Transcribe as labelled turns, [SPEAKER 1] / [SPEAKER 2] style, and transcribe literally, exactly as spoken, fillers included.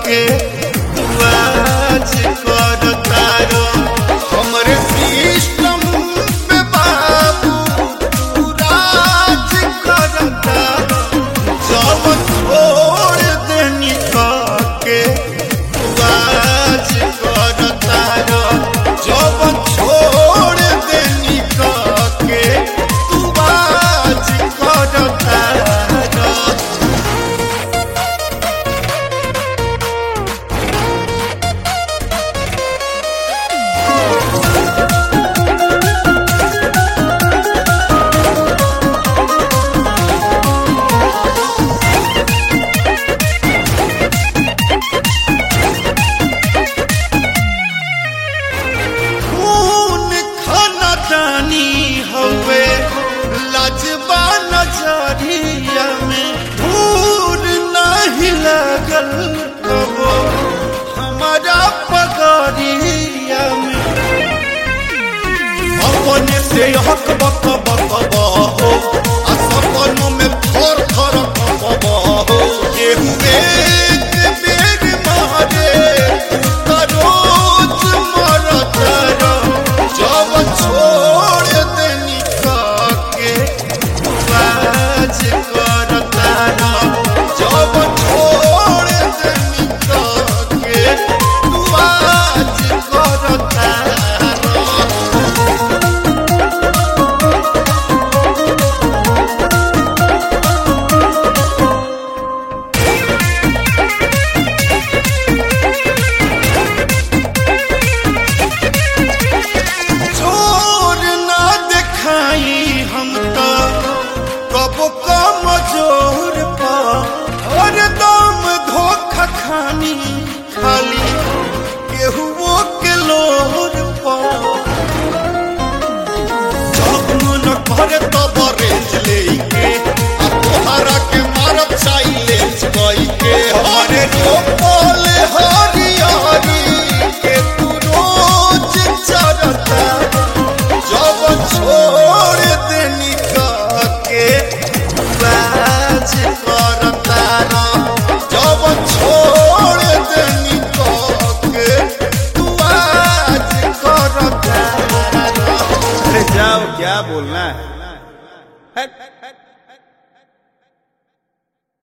[SPEAKER 1] के आज करता रो हमरे सिस्टम पे बाबू तू राज करता जब छोड़ देनी के आज करता रो जब छोड़ देनी के तू आज करता रो हवे लाजबा नजरिया में धूर नहीं लगल कबो हमारा पगरिया में अपने से हक बक बक बहो सपनों में थर थर बहो केहू एक बेर मारे तू रोज मरता जब छोड़ देनी के आज करता जब छोड़ देनी के तू आज करता हम तो कब कम जोर पा और दम धोखा खानी खाली केहुओ के लोर पा जब मन भरे तब रेंज लेके आ तोहरा के मारब साइलेंस कई के हरे रोपल हरियारी के तू रोज चरता जब छोड़ देनी के आज करता जब छोड़ देनी के तू आज करता
[SPEAKER 2] अरे जाओ क्या बोलना है।